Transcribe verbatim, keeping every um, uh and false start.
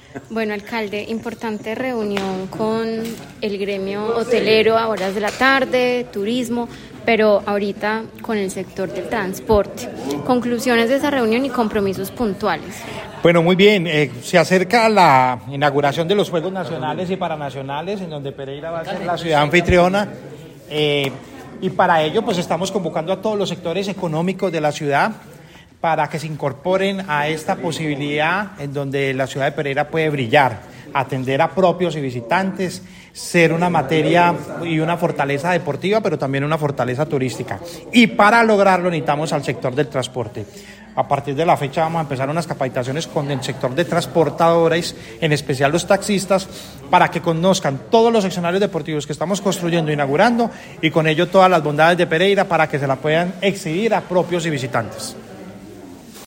Bueno, alcalde, importante reunión con el gremio hotelero a horas de la tarde, turismo, pero ahorita con el sector del transporte. Conclusiones de esa reunión y compromisos puntuales. Bueno, muy bien. Eh, se acerca la inauguración de los Juegos Nacionales y Paranacionales, en donde Pereira va a ser la ciudad anfitriona. Eh, y para ello, pues estamos convocando a todos los sectores económicos de la ciudad para que se incorporen a esta posibilidad en donde la ciudad de Pereira puede brillar, atender a propios y visitantes, ser una materia y una fortaleza deportiva, pero también una fortaleza turística. Y para lograrlo necesitamos al sector del transporte. A partir de la fecha vamos a empezar unas capacitaciones con el sector de transportadores, en especial los taxistas, para que conozcan todos los escenarios deportivos que estamos construyendo, inaugurando, y con ello todas las bondades de Pereira para que se la puedan exhibir a propios y visitantes.